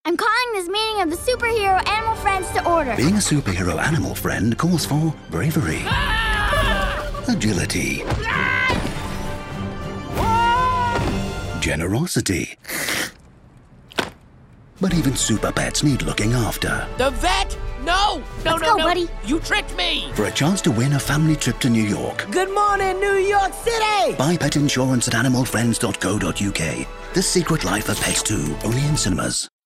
I'm calling this meeting of the superhero animal friends to order. Being a superhero animal friend calls for bravery, agility, generosity. But even super pets need looking after. The vet? No! Let's go, buddy. You tricked me! For a chance to win a family trip to New York, Good morning, New York City! buy pet insurance at animalfriends.co.uk. The Secret Life of Pets 2, only in cinemas.